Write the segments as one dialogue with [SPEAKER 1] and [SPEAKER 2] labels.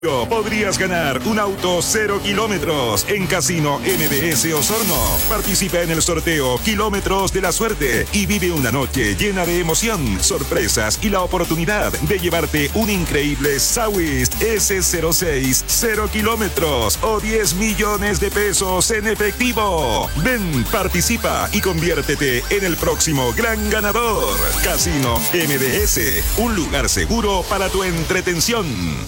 [SPEAKER 1] Podrías ganar un auto 0 kilómetros en Casino MBS Osorno. Participa en el sorteo Kilómetros de la Suerte y vive una noche llena de emoción, sorpresas y la oportunidad de llevarte un increíble Sawist S06 0 kilómetros o 10 millones de pesos en efectivo. Ven, participa y conviértete en el próximo gran ganador. Casino MBS, un lugar seguro para tu entretención.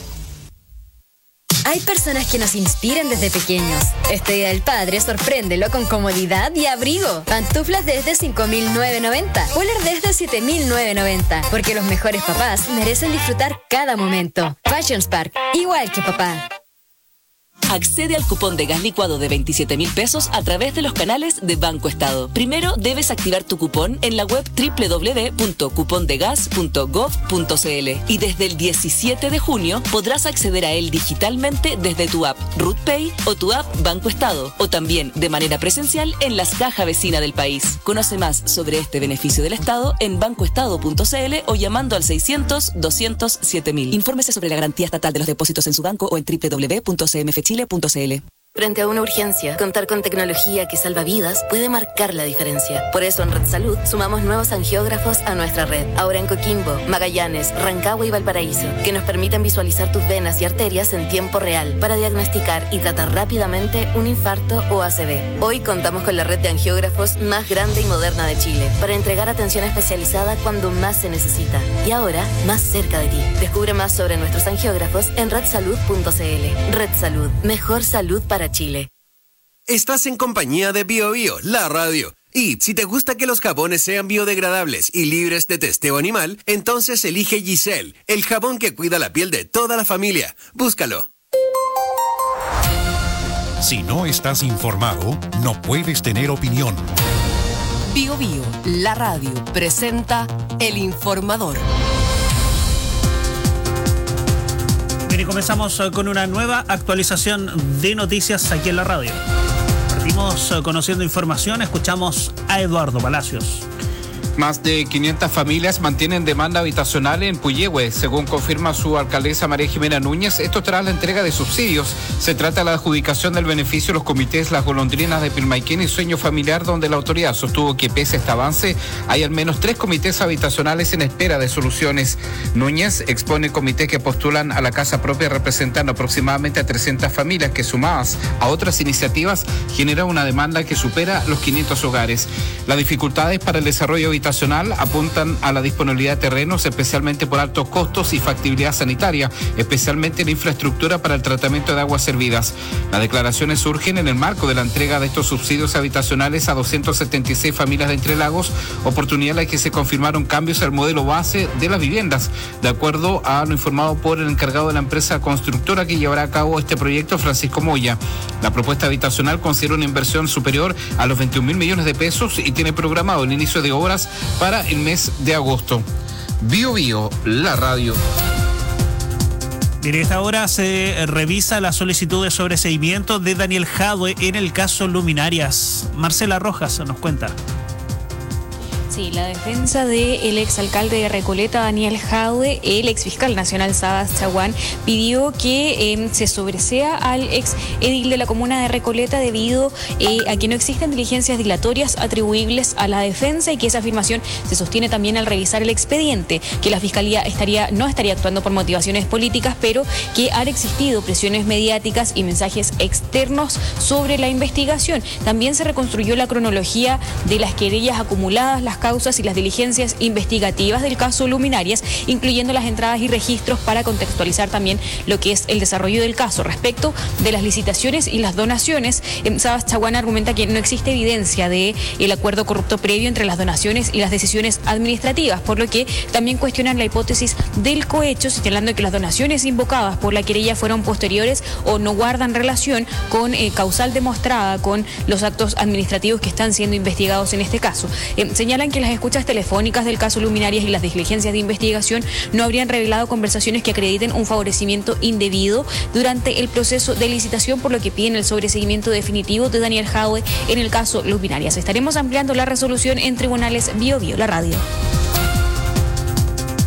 [SPEAKER 2] Hay personas que nos inspiran desde pequeños. Este Día del Padre, sorpréndelo con comodidad y abrigo. Pantuflas desde 5.990, poler desde 7.990, porque los mejores papás merecen disfrutar cada momento. Fashion Spark, igual que papá.
[SPEAKER 3] Accede al cupón de gas licuado de 27.000 pesos a través de los canales de Banco Estado. Primero debes activar tu cupón en la web www.cupondegas.gov.cl y desde el 17 de junio podrás acceder a él digitalmente desde tu app RootPay o tu app Banco Estado, o también de manera presencial en las cajas vecinas del país. Conoce más sobre este beneficio del Estado en bancoestado.cl o llamando al 600-200-7000. Infórmese sobre la garantía estatal de los depósitos en su banco o en www.cmfchile.cl.
[SPEAKER 4] Frente a una urgencia, contar con tecnología que salva vidas puede marcar la diferencia. Por eso en Red Salud sumamos nuevos angiógrafos a nuestra red. Ahora en Coquimbo, Magallanes, Rancagua y Valparaíso, que nos permiten visualizar tus venas y arterias en tiempo real para diagnosticar y tratar rápidamente un infarto o ACV. Hoy contamos con la red de angiógrafos más grande y moderna de Chile para entregar atención especializada cuando más se necesita. Y ahora, más cerca de ti. Descubre más sobre nuestros angiógrafos en redsalud.cl. Red Salud, mejor salud para Chile.
[SPEAKER 5] Estás en compañía de BioBio, la radio. Y si te gusta que los jabones sean biodegradables y libres de testeo animal, entonces elige Giselle, el jabón que cuida la piel de toda la familia. Búscalo.
[SPEAKER 6] Si no estás informado, no puedes tener opinión.
[SPEAKER 7] BioBio, la radio, presenta El Informador.
[SPEAKER 8] Bien, y comenzamos con una nueva actualización de noticias aquí en la radio. Partimos conociendo información, escuchamos a Eduardo Palacios.
[SPEAKER 9] Más de 500 familias mantienen demanda habitacional en Puyehue, según confirma su alcaldesa María Jimena Núñez. Esto tras la entrega de subsidios. Se trata de la adjudicación del beneficio de los comités Las Golondrinas de Pilmaiquén y Sueño Familiar, donde la autoridad sostuvo que pese a este avance, hay al menos 3 comités habitacionales en espera de soluciones. Núñez expone comités que postulan a la casa propia representan aproximadamente a 300 familias que, sumadas a otras iniciativas, generan una demanda que supera los 500 hogares. Las dificultades para el desarrollo habitacional apuntan a la disponibilidad de terrenos, especialmente por altos costos, y factibilidad sanitaria, especialmente la infraestructura para el tratamiento de aguas servidas. Las declaraciones surgen en el marco de la entrega de estos subsidios habitacionales a 276 familias de Entre Lagos, oportunidad en la que se confirmaron cambios al modelo base de las viviendas, de acuerdo a lo informado por el encargado de la empresa constructora que llevará a cabo este proyecto, Francisco Moya. La propuesta habitacional considera una inversión superior a los 21.000 millones de pesos y tiene programado el inicio de obras para el mes de agosto. BioBio, la radio.
[SPEAKER 8] En esta hora se revisa la solicitud de sobreseimiento de Daniel Jadwe en el caso Luminarias. Marcela Rojas nos cuenta.
[SPEAKER 10] Sí, la defensa del exalcalde de Recoleta, Daniel Jadwe, el exfiscal nacional Sabas Chaguán, pidió que se sobresea al ex edil de la comuna de Recoleta debido a que no existen diligencias dilatorias atribuibles a la defensa, y que esa afirmación se sostiene también al revisar el expediente, que la fiscalía no estaría actuando por motivaciones políticas, pero que han existido presiones mediáticas y mensajes externos sobre la investigación. También se reconstruyó la cronología de las querellas acumuladas, las causas y las diligencias investigativas del caso Luminarias, incluyendo las entradas y registros para contextualizar también lo que es el desarrollo del caso. Respecto de las licitaciones y las donaciones, Sabas Chaguán argumenta que no existe evidencia de el acuerdo corrupto previo entre las donaciones y las decisiones administrativas, por lo que también cuestionan la hipótesis del cohecho, señalando que las donaciones invocadas por la querella fueron posteriores o no guardan relación con causal demostrada con los actos administrativos que están siendo investigados en este caso. Señalan que las escuchas telefónicas del caso Luminarias y las diligencias de investigación no habrían revelado conversaciones que acrediten un favorecimiento indebido durante el proceso de licitación, por lo que piden el sobreseguimiento definitivo de Daniel Jadwe en el caso Luminarias. Estaremos ampliando la resolución en tribunales. BioBio, la radio.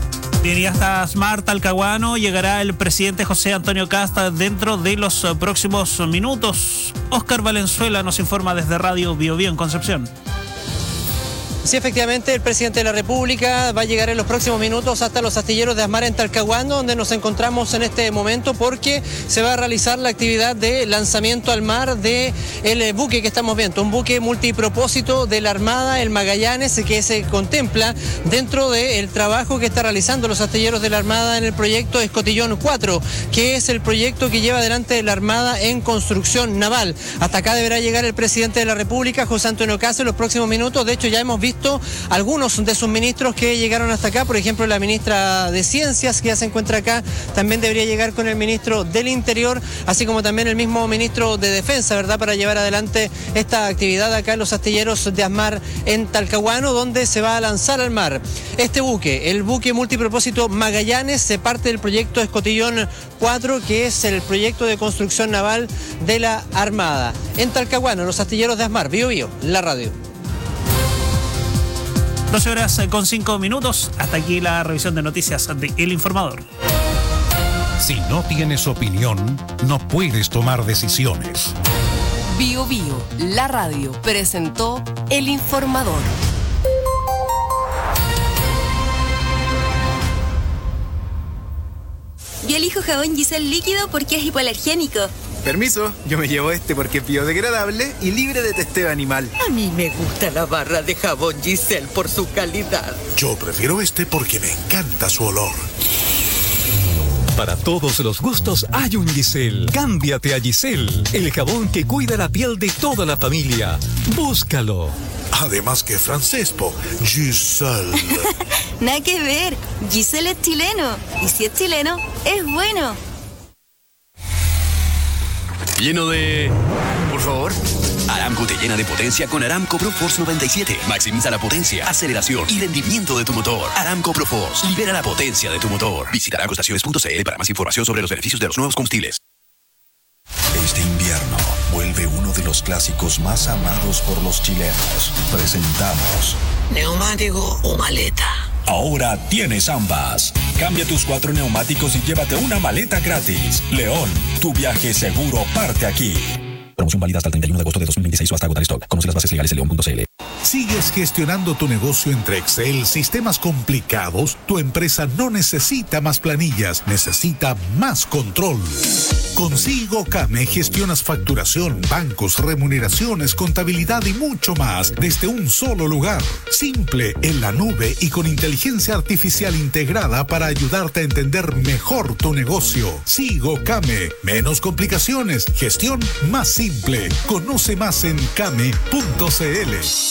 [SPEAKER 8] Bien, y hasta Smart Talcahuano llegará el presidente José Antonio Kast dentro de los próximos minutos. Óscar Valenzuela nos informa desde Radio Bio Bio en Concepción.
[SPEAKER 11] Sí, efectivamente, el presidente de la República va a llegar en los próximos minutos hasta los astilleros de Asmar en Talcahuano, donde nos encontramos en este momento, porque se va a realizar la actividad de lanzamiento al mar del buque que estamos viendo, un buque multipropósito de la Armada, el Magallanes, que se contempla dentro del trabajo que está realizando los astilleros de la Armada en el proyecto Escotillón 4, que es el proyecto que lleva adelante la Armada en construcción naval. Hasta acá deberá llegar el presidente de la República, José Antonio Kast, en los próximos minutos. De hecho, ya hemos visto algunos de sus ministros que llegaron hasta acá. Por ejemplo, la ministra de Ciencias, que ya se encuentra acá, también debería llegar con el ministro del Interior, así como también el mismo ministro de Defensa, ¿verdad?, para llevar adelante esta actividad acá en los astilleros de Asmar en Talcahuano, donde se va a lanzar al mar este buque, el buque multipropósito Magallanes. Se parte del proyecto Escotillón 4, que es el proyecto de construcción naval de la Armada. En Talcahuano, los astilleros de Asmar. Bio Bio, la radio.
[SPEAKER 8] 12 horas con 5 minutos. Hasta aquí la revisión de noticias de El Informador.
[SPEAKER 6] Si no tienes opinión, no puedes tomar decisiones.
[SPEAKER 7] Bio Bio, la radio, presentó El Informador.
[SPEAKER 12] Yo elijo jabón Giselle líquido porque es hipoalergénico.
[SPEAKER 13] Permiso, yo me llevo este porque es biodegradable y libre de testeo animal.
[SPEAKER 14] A mí me gusta la barra de jabón Giselle por su calidad.
[SPEAKER 15] Yo prefiero este porque me encanta su olor.
[SPEAKER 16] Para todos los gustos hay un Giselle. Cámbiate a Giselle, el jabón que cuida la piel de toda la familia. Búscalo.
[SPEAKER 15] Además que francés, Giselle.
[SPEAKER 12] Nada que ver, Giselle es chileno. Y si es chileno, es bueno.
[SPEAKER 17] Lleno de... Por favor. Aramco te llena de potencia con Aramco Pro Force 97. Maximiza la potencia, aceleración y rendimiento de tu motor. Aramco Pro Force. Libera la potencia de tu motor. Visita aramcoestaciones.cl para más información sobre los beneficios de los nuevos combustibles.
[SPEAKER 18] Este invierno vuelve uno de los clásicos más amados por los chilenos. Presentamos...
[SPEAKER 14] ¿neumático o maleta?
[SPEAKER 18] Ahora tienes ambas. Cambia tus 4 neumáticos y llévate una maleta gratis. León, tu viaje seguro parte aquí. Promoción válida hasta el 31 de agosto de 2026 o hasta agotar stock. Conoce las bases legales en león.cl.
[SPEAKER 15] ¿Sigues gestionando tu negocio entre Excel, sistemas complicados? Tu empresa no necesita más planillas, necesita más control. Con Sigo Came gestionas facturación, bancos, remuneraciones, contabilidad y mucho más desde un solo lugar. Simple, en la nube y con inteligencia artificial integrada para ayudarte a entender mejor tu negocio. Sigo Came. Menos complicaciones, gestión más simple. Conoce más en came.cl.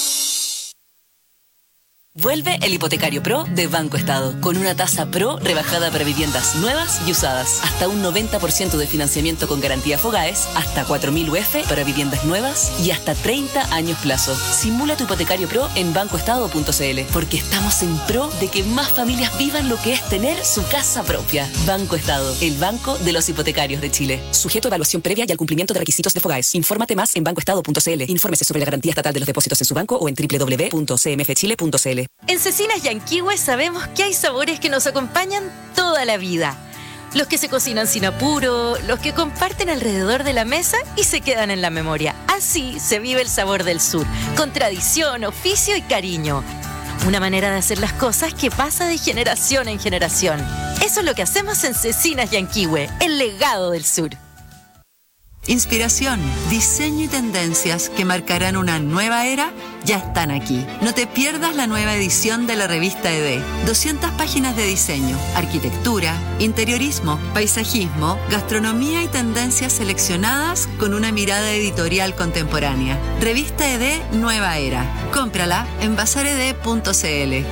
[SPEAKER 3] Vuelve el Hipotecario Pro de Banco Estado, con una tasa pro rebajada para viviendas nuevas y usadas, hasta un 90% de financiamiento con garantía Fogaes, hasta 4.000 UF para viviendas nuevas y hasta 30 años plazo. Simula tu Hipotecario Pro en bancoestado.cl, porque estamos en pro de que más familias vivan lo que es tener su casa propia. Banco Estado, el banco de los hipotecarios de Chile. Sujeto a evaluación previa y al cumplimiento de requisitos de Fogaes. Infórmate más en bancoestado.cl. Infórmese sobre la garantía estatal de los depósitos en su banco o en www.cmfchile.cl.
[SPEAKER 19] En Cecinas Yanquihue sabemos que hay sabores que nos acompañan toda la vida. Los que se cocinan sin apuro, los que comparten alrededor de la mesa y se quedan en la memoria. Así se vive el sabor del sur, con tradición, oficio y cariño. Una manera de hacer las cosas que pasa de generación en generación. Eso es lo que hacemos en Cecinas Yanquihue, el legado del sur.
[SPEAKER 20] Inspiración, diseño y tendencias que marcarán una nueva era ya están aquí. No te pierdas la nueva edición de la revista ED. 200 páginas de diseño, arquitectura, interiorismo, paisajismo, gastronomía y tendencias seleccionadas con una mirada editorial contemporánea. Revista ED Nueva Era. Cómprala en bazared.cl.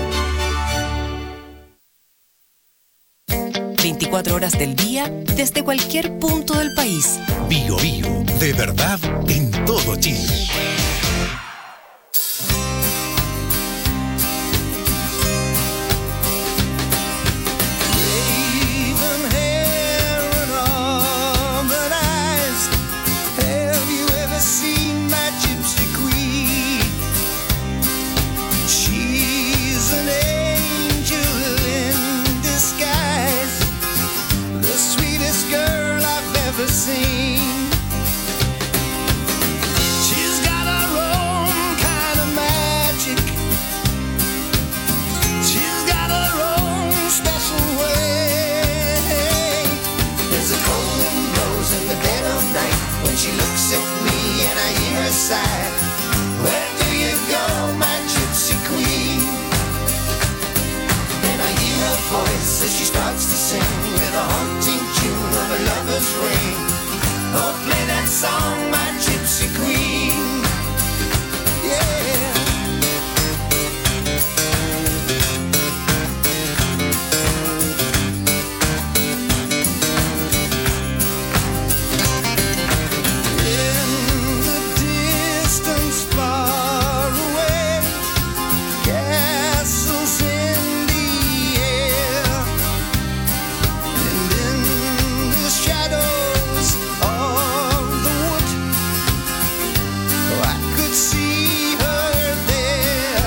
[SPEAKER 7] 24 horas del día desde cualquier punto del país.
[SPEAKER 6] Bio Bio, de verdad en todo Chile.
[SPEAKER 21] scene. She's got her own kind of magic. She's got her own special way. There's a cold wind blows in the dead of night when she looks at me and I hear her sigh. Where do you go, my gypsy queen? And I hear her voice as she starts to sing with a haunting tune of a lover's ring. Oh, play that song, my gypsy queen. Yeah. In the distance far away, castles in the air, and in the shadows of the wood, I could see her there.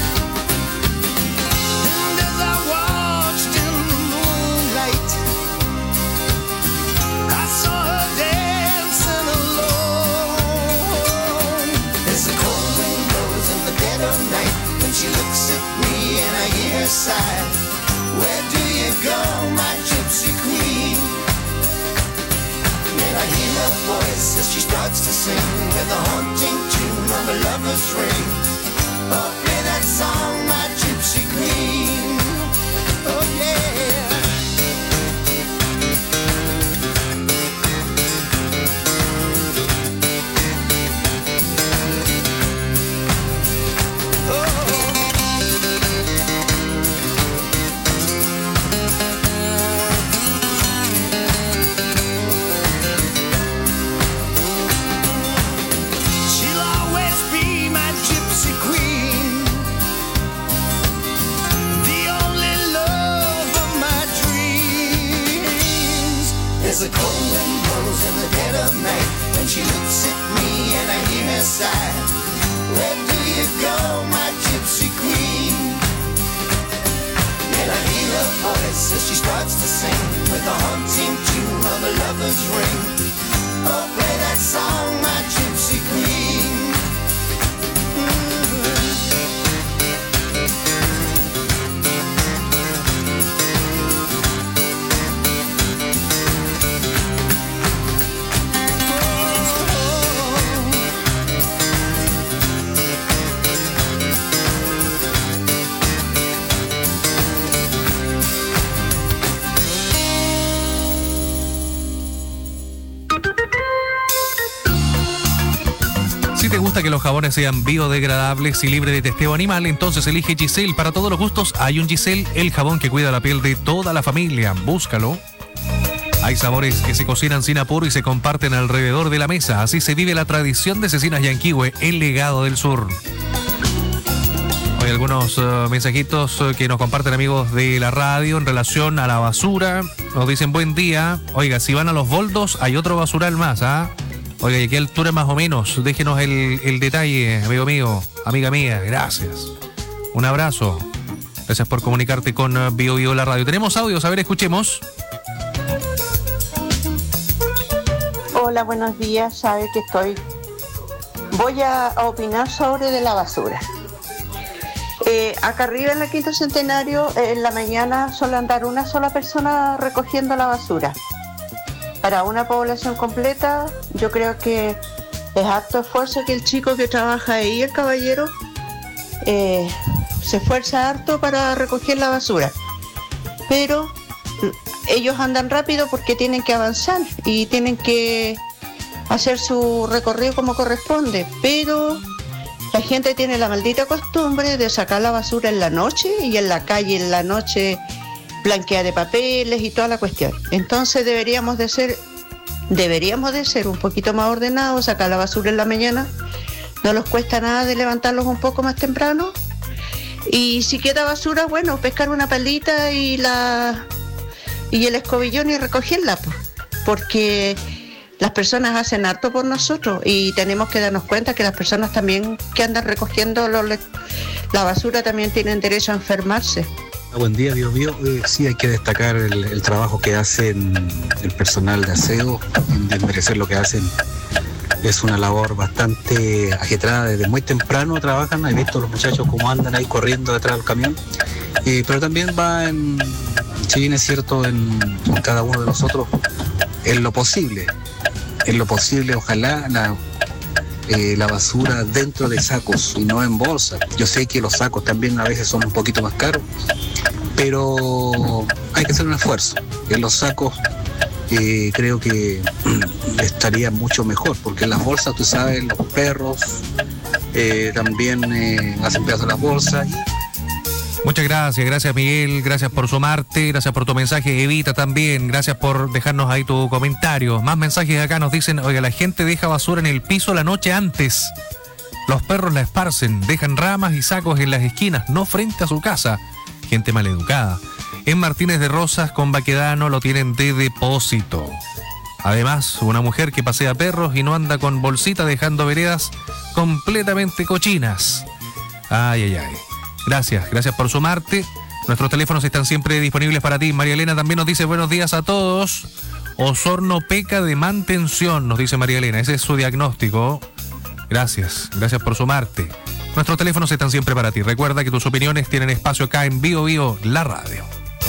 [SPEAKER 21] And as I watched in the moonlight, I saw her dancing alone. As the cold wind blows in the dead of night, when she looks at me and I hear her sigh. Where do you go, my gypsy queen? And I hear her voice as she starts to sing with a haunting tune of a lover's ring. Oh, play that song, my gypsy queen. Oh, yeah. She'll always be my gypsy queen, the only love of my dreams. There's a cold wind blows in the dead of night when she looks at me and I hear her sigh. Where do you go, my gypsy queen? And I hear her voice as she starts to sing with a haunting tune of a lover's ring. Oh, play that song, my gypsy queen.
[SPEAKER 22] Si te gusta que los jabones sean biodegradables y libres de testeo animal, entonces elige Giselle. Para todos los gustos hay un Giselle, el jabón que cuida la piel de toda la familia. Búscalo. Hay sabores que se cocinan sin apuro y se comparten alrededor de la mesa. Así se vive la tradición de Cecinas Yanquihue, el legado del sur. Hay algunos mensajitos que nos comparten amigos de la radio en relación a la basura. Nos dicen buen día. Oiga, si van a Los Boldos hay otro basural más, ¿ah? Oiga, ¿y a qué altura más o menos? Déjenos el detalle, amigo mío, amiga mía. Gracias. Un abrazo. Gracias por comunicarte con Bio Bio la radio. Tenemos audios, a ver, escuchemos.
[SPEAKER 23] Hola, buenos días. Sabe que voy a opinar sobre de la basura. Acá arriba en la Quinta Centenario, en la mañana suele andar una sola persona recogiendo la basura. Para una población completa, yo creo que es harto esfuerzo que el chico que trabaja ahí, el caballero, se esfuerza harto para recoger la basura. Pero ellos andan rápido porque tienen que avanzar y tienen que hacer su recorrido como corresponde. Pero la gente tiene la maldita costumbre de sacar la basura en la noche y en la calle en la noche blanquear de papeles y toda la cuestión. Entonces deberíamos de ser un poquito más ordenados, sacar la basura en la mañana. No nos cuesta nada de levantarlos un poco más temprano. Y si queda basura, bueno, pescar una palita y el escobillón y recogerla, porque las personas hacen harto por nosotros y tenemos que darnos cuenta que las personas también que andan recogiendo la basura también tienen derecho a enfermarse.
[SPEAKER 1] Buen día, Bio Bio. Sí, hay que destacar el trabajo que hacen el personal de aseo, sin desmerecer lo que hacen. Es una labor bastante ajetrada, desde muy temprano trabajan. He visto a los muchachos cómo andan ahí corriendo detrás del camión. Pero también va si bien es cierto, en cada uno de nosotros, en lo posible, ojalá la basura dentro de sacos y no en bolsa. Yo sé que los sacos también a veces son un poquito más caros, pero hay que hacer un esfuerzo. En los sacos creo que estaría mucho mejor, porque en las bolsas, tú sabes, los perros también hacen pedazos de las bolsas.
[SPEAKER 22] Muchas gracias Miguel, gracias por sumarte, gracias por tu mensaje, Evita también, gracias por dejarnos ahí tu comentario. Más mensajes acá nos dicen, oiga, la gente deja basura en el piso la noche antes. Los perros la esparcen, dejan ramas y sacos en las esquinas, no frente a su casa. Gente maleducada. En Martínez de Rosas con Baquedano lo tienen de depósito. Además, una mujer que pasea perros y no anda con bolsita dejando veredas completamente cochinas. Ay. Gracias por sumarte. Nuestros teléfonos están siempre disponibles para ti. María Elena también nos dice buenos días a todos. Osorno peca de mantención, nos dice María Elena. Ese es su diagnóstico. Gracias por sumarte. Nuestros teléfonos están siempre para ti. Recuerda que tus opiniones tienen espacio acá en Bio Bio, la radio.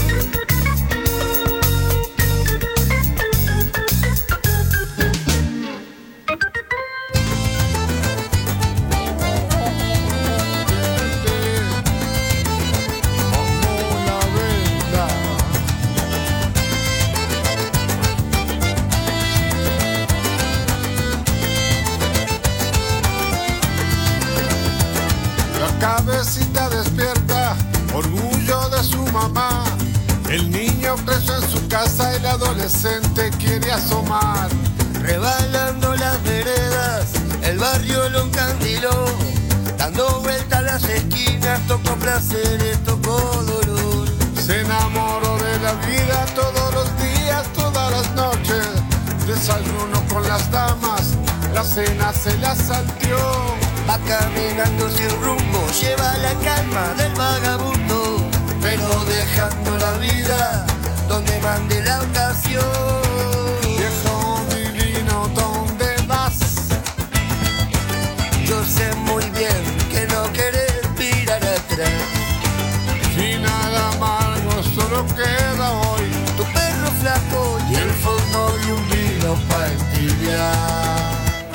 [SPEAKER 2] Cabecita despierta, orgullo de su mamá. El niño preso en su casa, el adolescente quiere asomar.
[SPEAKER 21] Rebalando las veredas, el barrio lo encandiló. Dando vueltas a las esquinas, tocó placeres, tocó dolor.
[SPEAKER 2] Se enamoró de la vida todos los días, todas las noches. Desayuno con las damas, la cena se la salteó.
[SPEAKER 21] Va caminando sin rumbo, lleva la calma del vagabundo, pero dejando la vida donde mande la ocasión.
[SPEAKER 2] Viejo divino, ¿dónde vas?
[SPEAKER 21] Yo sé muy bien que no querés mirar atrás.
[SPEAKER 2] Final amargo solo queda hoy,
[SPEAKER 21] tu perro flaco y el fondo de un vino para entibiar.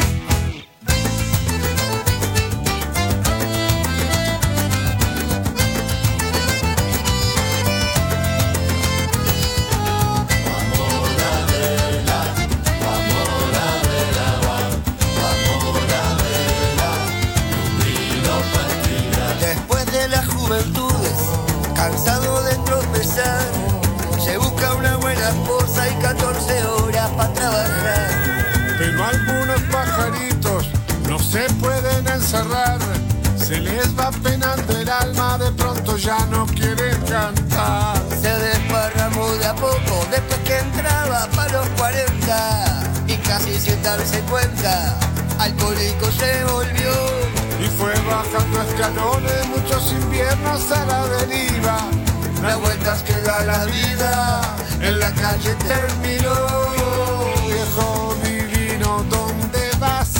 [SPEAKER 21] Cansado de tropezar, se busca una buena esposa y 14 horas para trabajar.
[SPEAKER 2] Pero algunos pajaritos no se pueden encerrar, se les va penando el alma, de pronto ya no quieren cantar.
[SPEAKER 21] Se desparramó de a poco después que entraba para los 40 y casi sin darse cuenta, alcohólico se volvió.
[SPEAKER 2] Y fue bajando escalones, muchos inviernos a la deriva.
[SPEAKER 21] Las vueltas que da la vida, en la calle terminó.
[SPEAKER 2] Viejo divino, ¿dónde vas?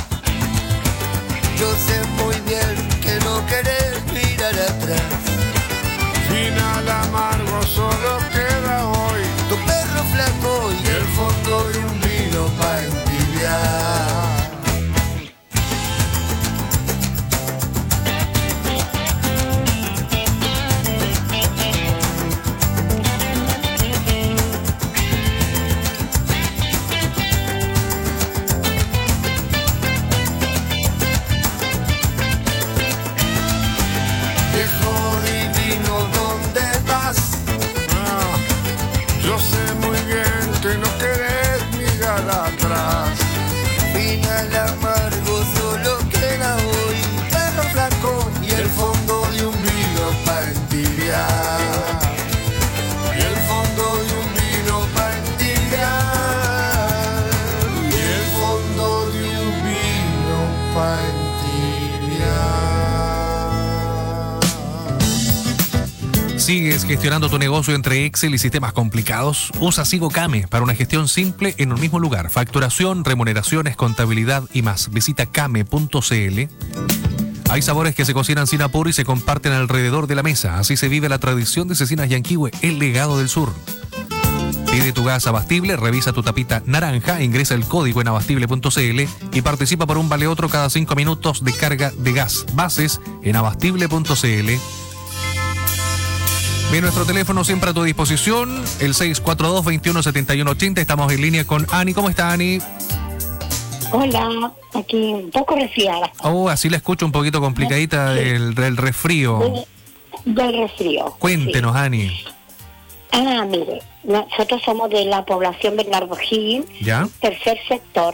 [SPEAKER 21] Yo sé muy bien que no querés mirar atrás.
[SPEAKER 2] Final amargo solo queda hoy,
[SPEAKER 21] tu perro flaco y el fondo de un vino para entibiar.
[SPEAKER 22] ¿Sigues gestionando tu negocio entre Excel y sistemas complicados? Usa Sigo Kame para una gestión simple en un mismo lugar. Facturación, remuneraciones, contabilidad y más. Visita kame.cl. Hay sabores que se cocinan sin apuro y se comparten alrededor de la mesa. Así se vive la tradición de Cecinas Yanquihue, el legado del sur. Pide tu gas Abastible, revisa tu tapita naranja, ingresa el código en abastible.cl y participa por un vale otro cada 5 minutos de carga de gas. Bases en abastible.cl. Bien, nuestro teléfono siempre a tu disposición, el 642-217180. Estamos en línea con Ani. ¿Cómo está, Ani?
[SPEAKER 4] Hola, aquí un poco resfriada.
[SPEAKER 22] Oh, así la escucho un poquito complicadita del resfrío.
[SPEAKER 4] Del resfrío.
[SPEAKER 22] Cuéntenos, sí. Ani.
[SPEAKER 4] Mire, nosotros somos de la población Bernardo Higgins,
[SPEAKER 22] ¿ya?
[SPEAKER 4] Tercer sector,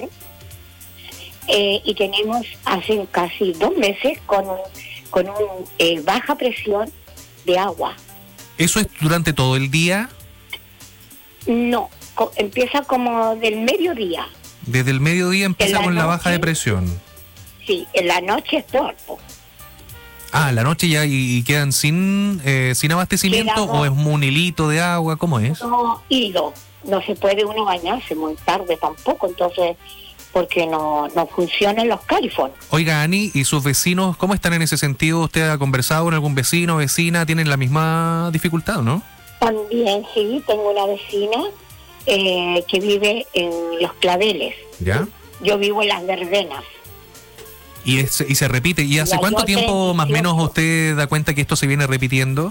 [SPEAKER 4] y tenemos hace casi 2 meses con baja presión de agua.
[SPEAKER 22] ¿Eso es durante todo el día?
[SPEAKER 4] No, empieza como del mediodía.
[SPEAKER 22] Desde el mediodía empieza con la baja de presión.
[SPEAKER 4] Sí, en la noche es peor.
[SPEAKER 22] La noche ya y quedan sin abastecimiento. ¿O es un hilito de agua? ¿Cómo es?
[SPEAKER 4] No, hilo. No se puede uno bañarse muy tarde tampoco, entonces, porque no funcionan los califón.
[SPEAKER 22] Oiga, Ani, ¿y sus vecinos cómo están en ese sentido? ¿Usted ha conversado con algún vecino o vecina? ¿Tienen la misma dificultad, no?
[SPEAKER 4] También, sí, tengo una vecina que vive en Los Claveles.
[SPEAKER 22] ¿Ya?
[SPEAKER 4] Yo vivo en Las Verbenas.
[SPEAKER 22] ¿Y se repite? ¿Y hace cuánto tiempo más o menos usted da cuenta que esto se viene repitiendo?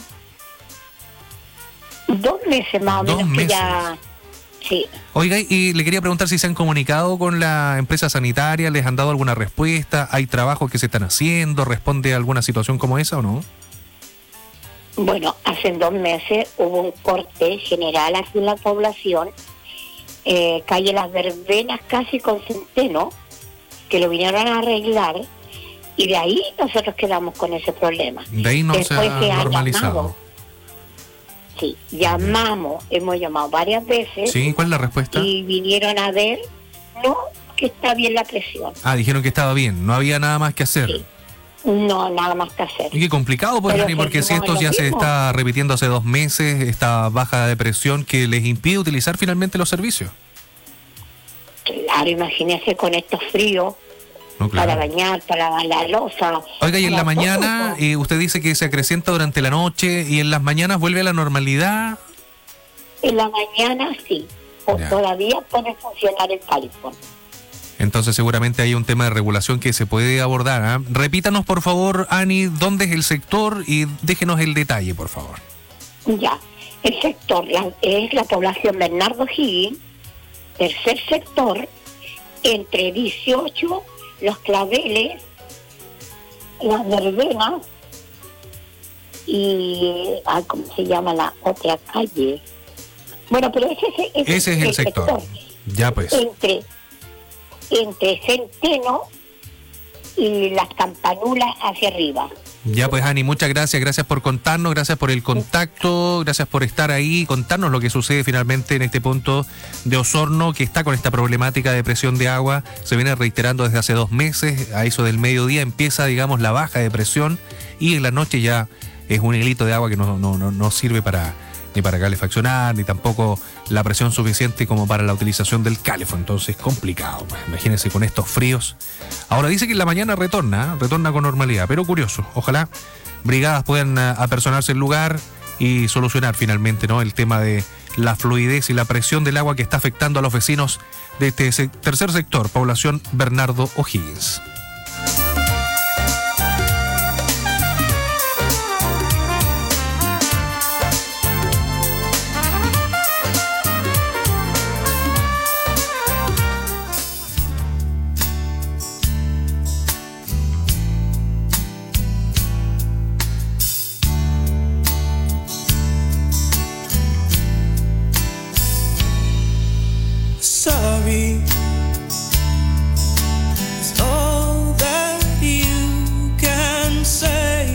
[SPEAKER 4] 2 meses más o menos.
[SPEAKER 22] 2 meses.
[SPEAKER 4] Que ya... Sí.
[SPEAKER 22] Oiga, y le quería preguntar si se han comunicado con la empresa sanitaria, ¿les han dado alguna respuesta? ¿Hay trabajos que se están haciendo? ¿Responde a alguna situación como esa o no?
[SPEAKER 4] Bueno, hace 2 meses hubo un corte general aquí en la población, calle Las Verbenas casi con Centeno, que lo vinieron a arreglar, y de ahí nosotros quedamos con ese problema.
[SPEAKER 22] De ahí no se ha normalizado.
[SPEAKER 4] Sí, hemos llamado varias veces.
[SPEAKER 22] Sí, ¿cuál es la respuesta?
[SPEAKER 4] Y vinieron a ver, que está bien la presión.
[SPEAKER 22] Dijeron que estaba bien, no había nada más que hacer.
[SPEAKER 4] Sí. No, nada más que hacer.
[SPEAKER 22] Y qué complicado, pues, Dani, porque si esto ya se está repitiendo hace 2 meses, esta baja de presión que les impide utilizar finalmente los servicios.
[SPEAKER 4] Claro, imagínese con estos fríos.
[SPEAKER 22] No, claro.
[SPEAKER 4] Para bañar, para lavar la loza.
[SPEAKER 22] Oiga, y en la mañana, usted dice que se acrecienta durante la noche, y en las mañanas vuelve a la normalidad.
[SPEAKER 4] En la mañana sí, todavía puede funcionar el califón.
[SPEAKER 22] Entonces seguramente hay un tema de regulación que se puede abordar. Repítanos, por favor, Ani, dónde es el sector y déjenos el detalle, por favor.
[SPEAKER 4] Ya, el sector es la población Bernardo Higgins, tercer sector, entre 18, Los Claveles, Las Verbenas y... ¿cómo se llama la otra calle? Bueno, pero ese es el sector.
[SPEAKER 22] Ya pues.
[SPEAKER 4] Entre Centeno y Las Campanulas hacia arriba.
[SPEAKER 22] Ya pues, Ani, muchas gracias. Gracias por contarnos, gracias por el contacto, gracias por estar ahí, contarnos lo que sucede finalmente en este punto de Osorno, que está con esta problemática de presión de agua. Se viene reiterando desde hace 2 meses. A eso del mediodía empieza, digamos, la baja de presión, y en la noche ya es un hilito de agua que no sirve ni para calefaccionar, ni tampoco la presión suficiente como para la utilización del calefón. Entonces, complicado, pues. Imagínense con estos fríos. Ahora dice que en la mañana retorna con normalidad, pero curioso. Ojalá brigadas puedan apersonarse el lugar y solucionar finalmente, ¿no?, el tema de la fluidez y la presión del agua que está afectando a los vecinos de este tercer sector, población Bernardo O'Higgins.
[SPEAKER 21] Sorry is all that you can say.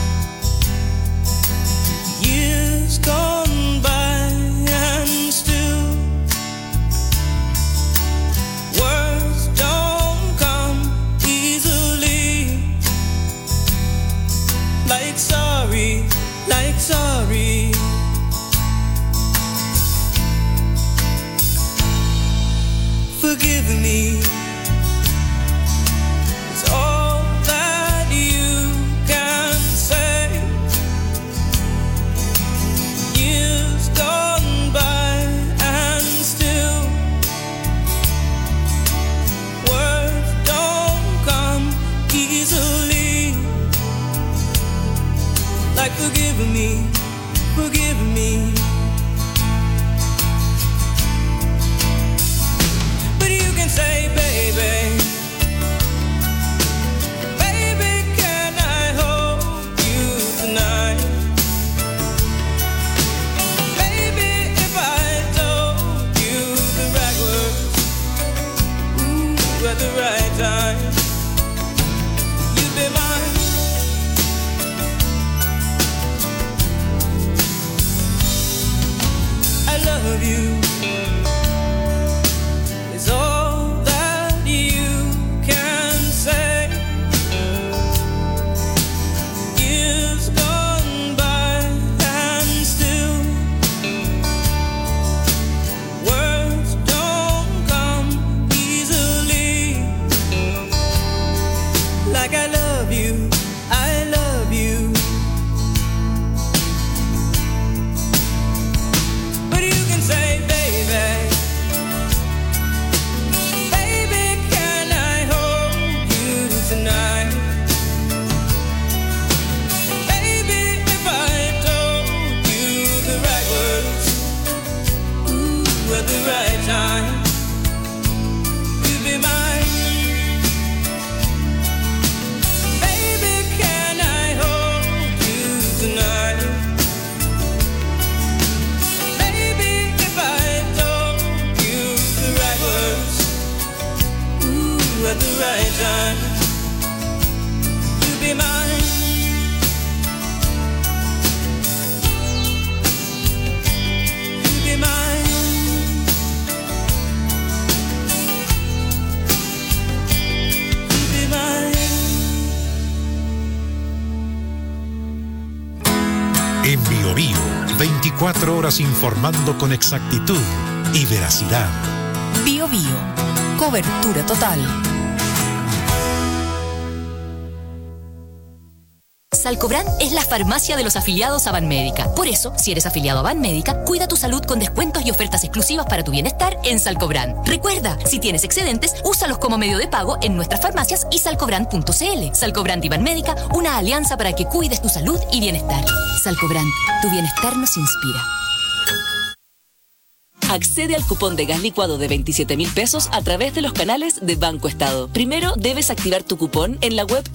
[SPEAKER 21] Years gone by and still words don't come easily. Like sorry, forgive me. It's all that you can say. Years gone by and still words don't come easily. Like forgive me, forgive me. But you can say, baby, baby, can I hold you tonight? Baby, if I told you the right words, ooh, at the right time, you'd be mine. I love you. It's all that you can say. Years gone by and still words don't come easily. Like I love you, I love you. But you can say, baby, baby, can I hold you tonight? Baby, if I told you the right words, ooh, at the right time, you'd be mine. Baby, can I hold you tonight? Baby, if I told you the right words, ooh, at the right time, you'd be mine. You'd be mine. You'd be mine.
[SPEAKER 6] En Bio Bio, 24 horas informando con exactitud y veracidad.
[SPEAKER 7] Bio Bio, cobertura total.
[SPEAKER 3] Salcobran es la farmacia de los afiliados a Banmédica. Por eso, si eres afiliado a Banmédica, cuida tu salud con descuentos y ofertas exclusivas para tu bienestar en Salcobran. Recuerda, si tienes excedentes, úsalos como medio de pago en nuestras farmacias y salcobran.cl. Salcobran y Banmédica, una alianza para que cuides tu salud y bienestar. Salcobran, tu bienestar nos inspira. Accede al cupón de gas licuado de 27.000 pesos a través de los canales de Banco Estado. Primero, debes activar tu cupón en la web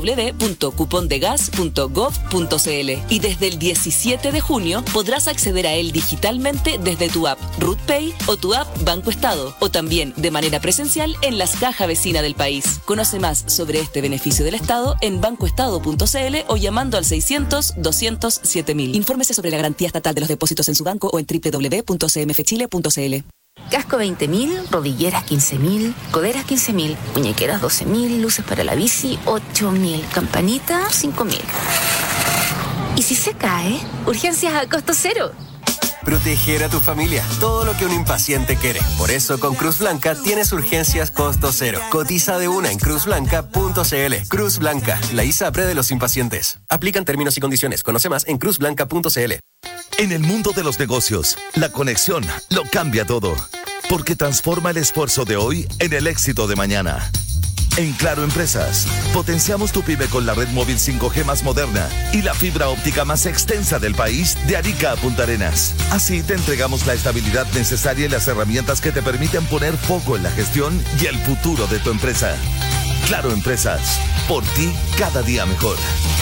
[SPEAKER 3] www.cupondegas.gov.cl y desde el 17 de junio podrás acceder a él digitalmente desde tu app RutPay o tu app Banco Estado o también de manera presencial en las cajas vecinas del país. Conoce más sobre este beneficio del Estado en bancoestado.cl o llamando al 600-200-7000. Infórmese sobre la garantía estatal de los depósitos en su banco o en www.cmfchile.cl.
[SPEAKER 5] Casco 20.000, rodilleras 15.000, coderas 15.000, muñequeras 12.000, luces para la bici 8.000, campanita 5.000. ¿Y si se cae? Urgencias a costo cero.
[SPEAKER 9] Proteger a tu familia, todo lo que un impaciente quiere. Por eso con Cruz Blanca tienes urgencias costo cero. Cotiza de una en cruzblanca.cl. Cruz Blanca, la ISAPRE de los impacientes. Aplican términos y condiciones. Conoce más en cruzblanca.cl.
[SPEAKER 10] En el mundo de los negocios, la conexión lo cambia todo, porque transforma el esfuerzo de hoy en el éxito de mañana. En Claro Empresas, potenciamos tu pyme con la red móvil 5G más moderna y la fibra óptica más extensa del país de Arica a Punta Arenas. Así te entregamos la estabilidad necesaria y las herramientas que te permiten poner foco en la gestión y el futuro de tu empresa. Claro Empresas, por ti cada día mejor.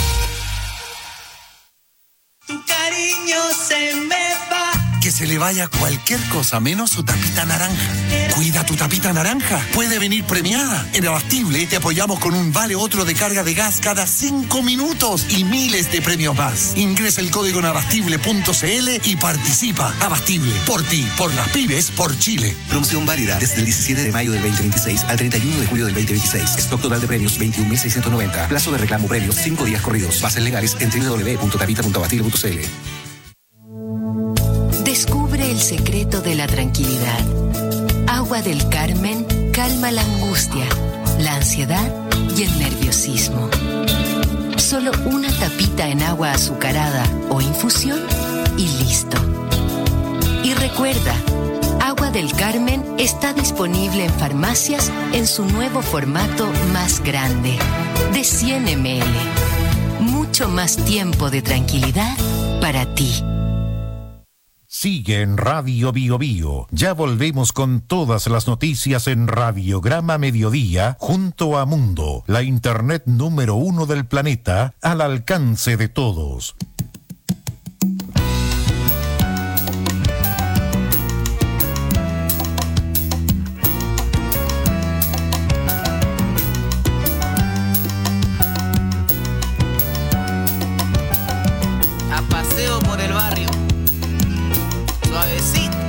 [SPEAKER 21] Tu cariño se me va.
[SPEAKER 24] Que se le vaya cualquier cosa menos su tapita naranja. Cuida tu tapita naranja. Puede venir premiada. En Abastible te apoyamos con un vale otro de carga de gas cada 5 minutos y miles de premios más. Ingresa el código en abastible.cl y participa. Abastible, por ti, por las pymes, por Chile.
[SPEAKER 25] Promoción válida desde el 17 de mayo del 2026 al 31 de julio del 2026. Stock total de premios 21.690. Plazo de reclamo premios 5 días corridos. Bases legales en www.tapita.abastible.cl.
[SPEAKER 26] Descubre el secreto de la tranquilidad. Agua del Carmen
[SPEAKER 8] calma la angustia, la ansiedad y el nerviosismo. Solo una tapita en agua azucarada o infusión y listo. Y recuerda, Agua del Carmen está disponible en farmacias en su nuevo formato más grande, de 100 ml. Mucho más tiempo de tranquilidad para ti.
[SPEAKER 6] Sigue en Radio Bio Bio. Ya volvemos con todas las noticias en Radiograma Mediodía junto a Mundo, la internet número 1 del planeta, al alcance de todos.
[SPEAKER 11] A paseo por el barrio. Suavecito.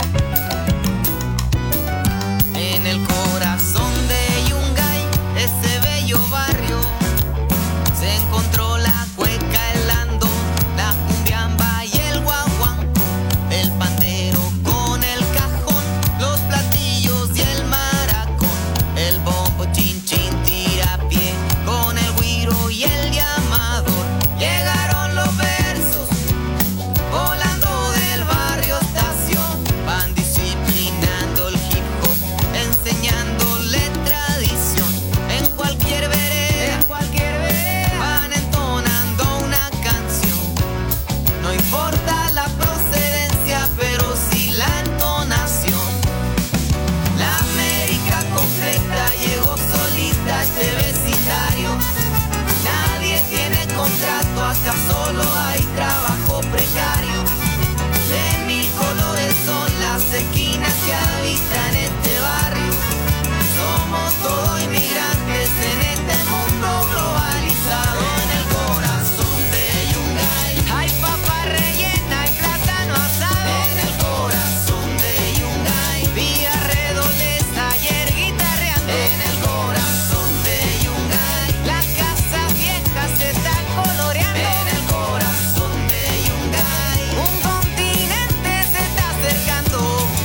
[SPEAKER 11] En el corazón de Yungay, ese bello barrio, se encontró la cueca, el landón, la cumbiamba y el guaguán, el pandero con el cajón, los platillos y el maracón, el bombo chin chin tirapié con el güiro y el llamador. Llegaron los versos volando del barrio estación, van disciplinando el hip hop, enseñándole tradición. En cualquier vereda, van entonando una canción. No importa la procedencia, pero sí la entonación. La América completa llegó solita a este vecindario. Nadie tiene contrato, acá solo hay trabajo precario. De mil colores son las esquinas que habitan este barrio. Somos todos inmigrantes en este mundo globalizado. En el corazón de Yungay hay papa rellena, hay plátano asado. En el corazón de Yungay vía redoleza, ayer guitarreando. En el corazón de Yungay la casa vieja se está coloreando. En el corazón de Yungay un continente se está acercando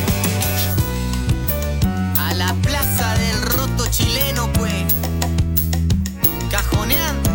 [SPEAKER 11] a la plaza del roto chileno, pues cajoneando.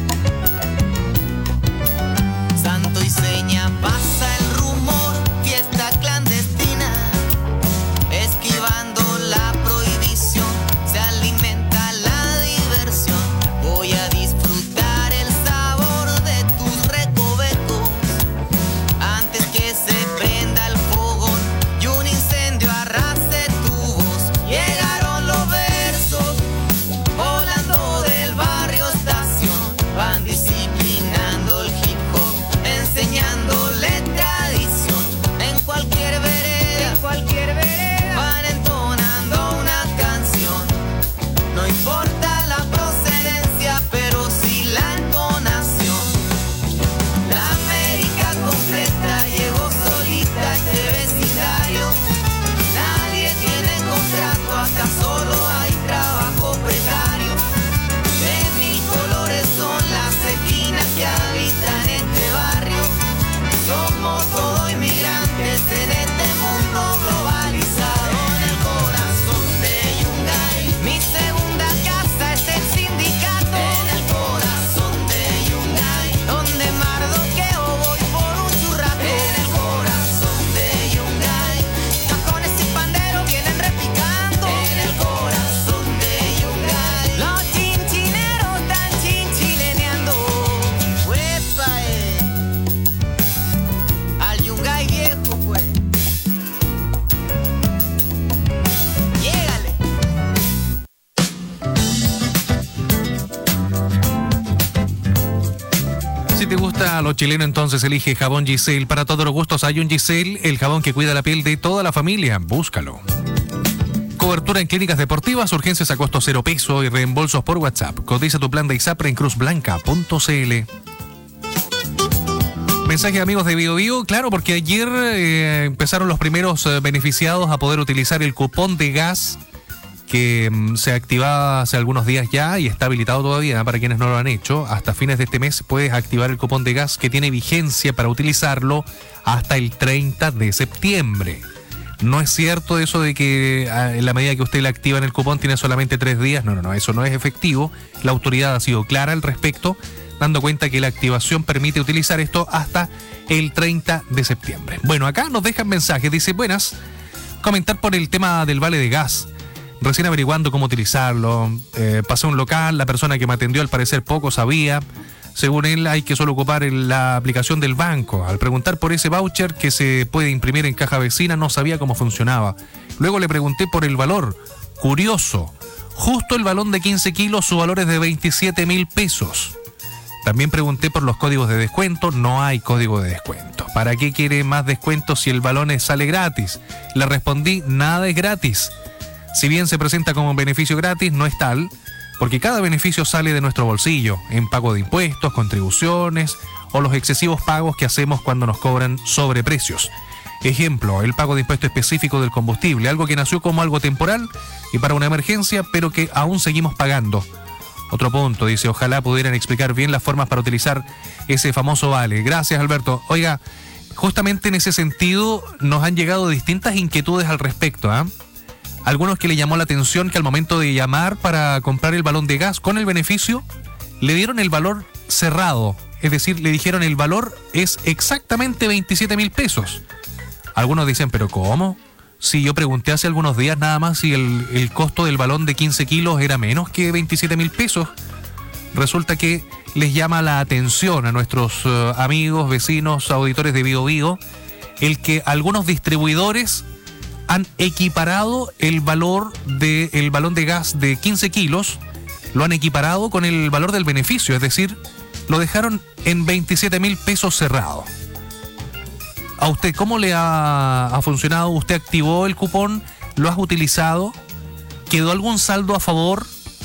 [SPEAKER 11] Santo y seña pasa el rumor, fiesta clandestina, esquivando la prohibición, se alimenta la diversión. Voy a disfrutar el sabor de tus recovecos antes que se prenda el fogón y un incendio arrase tu voz. Llegaron los versos volando del barrio estación, van disciplinando el hip hop, enseñándole tradición. En cualquier vereda, van entonando una canción. No importa la procedencia, pero sí la entonación. La América completa llegó solita a este vecindario. Nadie tiene contrato, acá solo hay trabajo precario. De mil colores son las esquinas que habitan este barrio. Somos todos inmigrantes en este mundo globalizado. En el corazón de Yungay mi segunda casa es el sindicato. En el corazón de Yungay donde mardoqueo voy por un churraco. En el corazón de Yungay cajones y panderos vienen repicando. En el corazón de Yungay los chinchineros están chinchileneando. ¡Uepa! Al Yungay viejo, pues. Llégale.
[SPEAKER 22] Si te gusta lo chileno, entonces elige Jabón Giselle. Para todos los gustos hay un Giselle, el jabón que cuida la piel de toda la familia. Búscalo. Cobertura en clínicas deportivas, urgencias a costo 0 peso y reembolsos por WhatsApp. Cotiza tu plan de ISAPRE en cruzblanca.cl. Mensaje, amigos de Bio Bio. Claro, porque ayer empezaron los primeros beneficiados a poder utilizar el cupón de gas que se activaba hace algunos días ya y está habilitado todavía para quienes no lo han hecho. Hasta fines de este mes puedes activar el cupón de gas que tiene vigencia para utilizarlo hasta el 30 de septiembre. No es cierto eso de que en la medida que usted la activa en el cupón tiene solamente 3 días. No, eso no es efectivo. La autoridad ha sido clara al respecto, dando cuenta que la activación permite utilizar esto hasta el 30 de septiembre. Bueno, acá nos dejan mensajes. Dice, buenas, comentar por el tema del vale de gas. Recién averiguando cómo utilizarlo. Pasé a un local, la persona que me atendió al parecer poco sabía. Según él, hay que solo ocupar la aplicación del banco. Al preguntar por ese voucher que se puede imprimir en caja vecina, no sabía cómo funcionaba. Luego le pregunté por el valor. Curioso, justo el balón de 15 kilos, su valor es de 27.000 pesos. También pregunté por los códigos de descuento. No hay código de descuento. ¿Para qué quiere más descuento si el balón sale gratis? Le respondí, nada es gratis. Si bien se presenta como un beneficio gratis, no es tal, porque cada beneficio sale de nuestro bolsillo, en pago de impuestos, contribuciones o los excesivos pagos que hacemos cuando nos cobran sobreprecios. Ejemplo, el pago de impuesto específico del combustible, algo que nació como algo temporal y para una emergencia, pero que aún seguimos pagando. Otro punto, dice, ojalá pudieran explicar bien las formas para utilizar ese famoso vale. Gracias, Alberto. Oiga, justamente en ese sentido nos han llegado distintas inquietudes al respecto, ¿ah? Algunos que le llamó la atención que al momento de llamar para comprar el balón de gas con el beneficio, le dieron el valor cerrado. Es decir, le dijeron el valor es exactamente 27.000 pesos. Algunos dicen, ¿pero cómo? Si yo pregunté hace algunos días nada más si el costo del balón de 15 kilos era menos que 27.000 pesos. Resulta que les llama la atención a nuestros amigos, vecinos, auditores de Bío Bío, el que algunos distribuidores han equiparado el valor del balón de gas de 15 kilos, lo han equiparado con el valor del beneficio, es decir, lo dejaron en 27.000 pesos cerrado. ¿A usted cómo le ha funcionado? ¿Usted activó el cupón? ¿Lo has utilizado? ¿Quedó algún saldo a favor?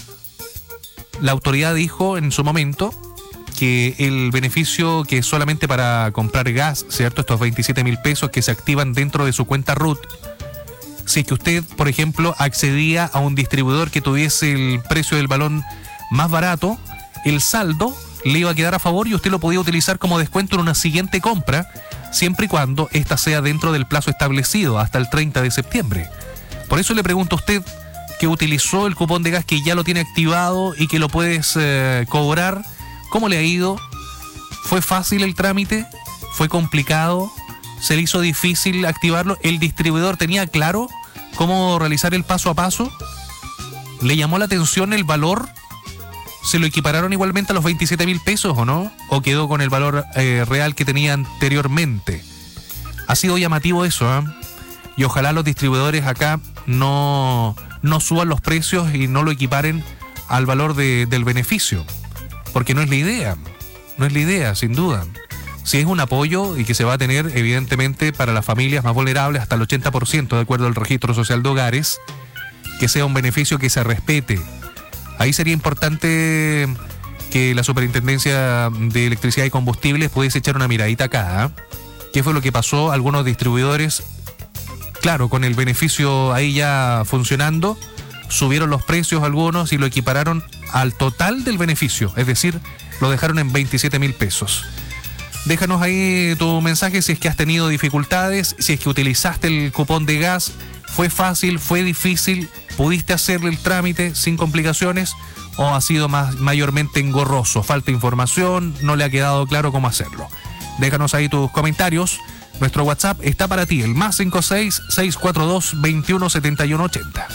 [SPEAKER 22] La autoridad dijo en su momento que el beneficio que es solamente para comprar gas, ¿cierto? Estos 27.000 pesos que se activan dentro de su cuenta RUT. Si es que usted, por ejemplo, accedía a un distribuidor que tuviese el precio del balón más barato, el saldo le iba a quedar a favor y usted lo podía utilizar como descuento en una siguiente compra, siempre y cuando ésta sea dentro del plazo establecido, hasta el 30 de septiembre. Por eso le pregunto a usted que utilizó el cupón de gas que ya lo tiene activado y que lo puedes cobrar, ¿cómo le ha ido? ¿Fue fácil el trámite? ¿Fue complicado? ¿Se le hizo difícil activarlo? ¿El distribuidor tenía claro cómo realizar el paso a paso? ¿Le llamó la atención el valor? ¿Se lo equipararon igualmente a los 27.000 pesos o no? ¿O quedó con el valor real que tenía anteriormente? Ha sido llamativo eso, ¿eh? Y ojalá los distribuidores acá no suban los precios y no lo equiparen al valor del beneficio. Porque no es la idea. No es la idea, sin duda. Si es un apoyo y que se va a tener, evidentemente, para las familias más vulnerables hasta el 80%, de acuerdo al registro social de hogares, que sea un beneficio que se respete. Ahí sería importante que la Superintendencia de Electricidad y Combustibles pudiese echar una miradita acá, ¿eh? ¿Qué fue lo que pasó? Algunos distribuidores, claro, con el beneficio ahí ya funcionando, subieron los precios algunos y lo equipararon al total del beneficio, es decir, lo dejaron en 27.000 pesos. Déjanos ahí tu mensaje si es que has tenido dificultades, si es que utilizaste el cupón de gas, fue fácil, fue difícil, pudiste hacerle el trámite sin complicaciones o ha sido mayormente engorroso, falta información, no le ha quedado claro cómo hacerlo. Déjanos ahí tus comentarios, nuestro WhatsApp está para ti, el +56 642 21 71 80.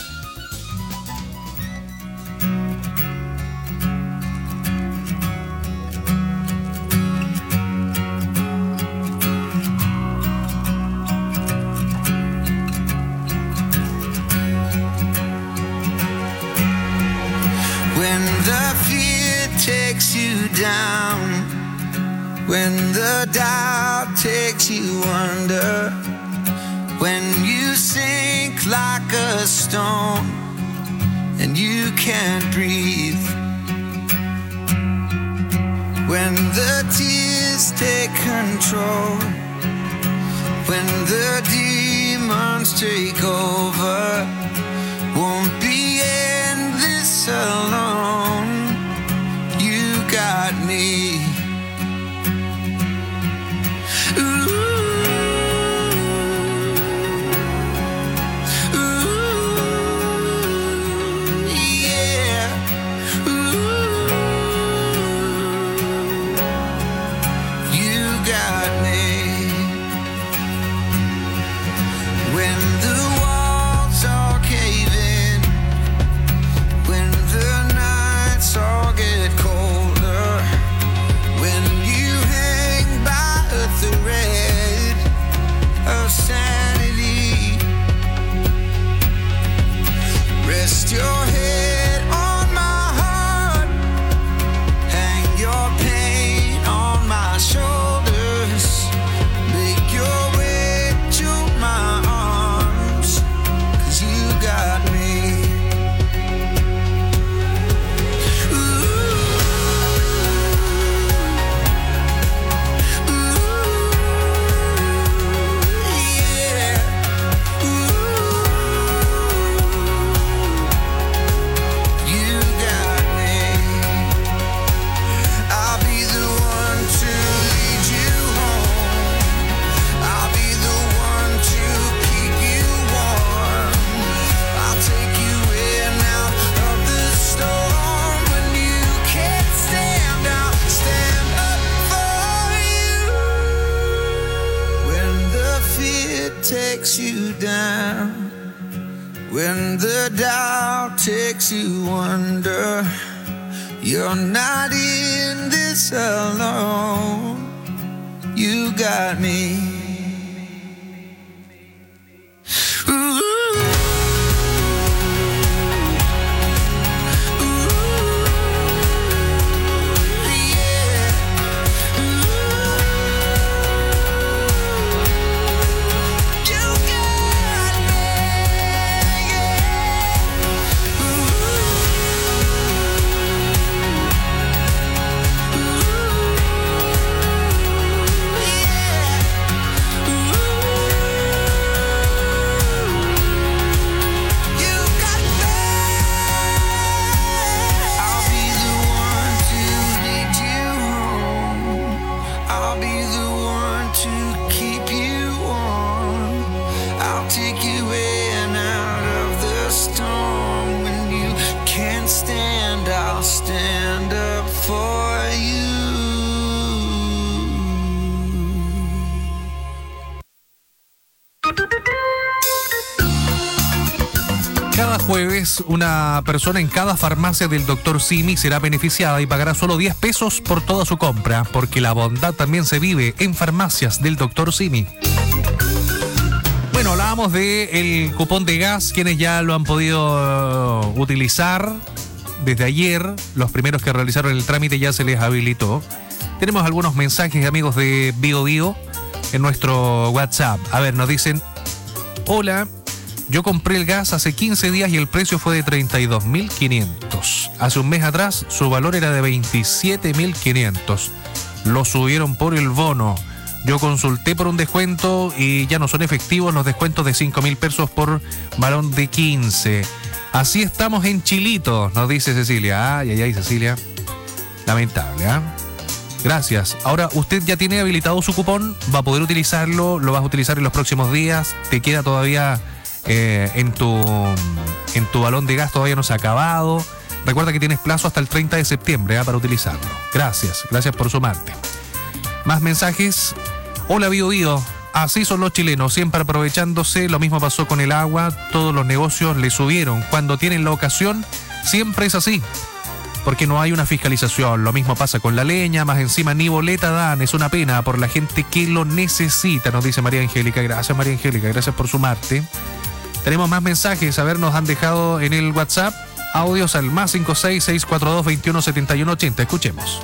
[SPEAKER 21] Down when the doubt takes you under, when you sink like a stone and you can't breathe, when the tears take control, when the demons take over, won't be endless alone. Got me. Ooh. makes you wonder. You're not in this alone. You got me. Ooh.
[SPEAKER 22] Cada jueves, una persona en cada farmacia del Dr. Simi será beneficiada y pagará solo 10 pesos por toda su compra, porque la bondad también se vive en farmacias del Dr. Simi. Bueno, hablábamos del cupón de gas, quienes ya lo han podido utilizar desde ayer. Los primeros que realizaron el trámite ya se les habilitó. Tenemos algunos mensajes, amigos de Bio Bio, en nuestro WhatsApp. A ver, nos dicen: hola, yo compré el gas hace 15 días y el precio fue de 32.500. Hace un mes atrás su valor era de 27.500. Lo subieron por el bono. Yo consulté por un descuento y ya no son efectivos los descuentos de 5.000 pesos por balón de 15. Así estamos en Chilito, nos dice Cecilia. Ay, Cecilia. Lamentable, ¿ah? Gracias. Ahora, usted ya tiene habilitado su cupón, va a poder utilizarlo, lo vas a utilizar en los próximos días. Te queda todavía en tu balón de gas, todavía no se ha acabado. Recuerda que tienes plazo hasta el 30 de septiembre para utilizarlo. Gracias por sumarte. Más mensajes. Hola, Bio Bio. Así son los chilenos, siempre aprovechándose. Lo mismo pasó con el agua. Todos los negocios le subieron. Cuando tienen la ocasión, siempre es así, porque no hay una fiscalización. Lo mismo pasa con la leña, más encima ni boleta dan. Es una pena por la gente que lo necesita, nos dice María Angélica. Gracias, María Angélica, gracias por sumarte. Tenemos más mensajes. A ver, nos han dejado en el WhatsApp audios al más 56642217180. Escuchemos.